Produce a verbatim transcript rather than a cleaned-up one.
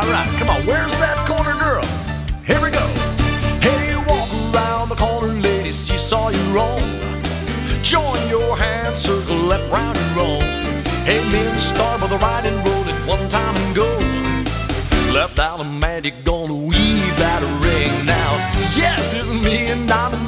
right, come on, where's that corner girl? Here we go. Hey, walk around the corner, ladies, seesaw you're on. Join your hand, circle left, round and roll. Hey, men, start with a right and roll it one time and go. Left automatic, gonna weave that ring now. Yes, it's me and I'm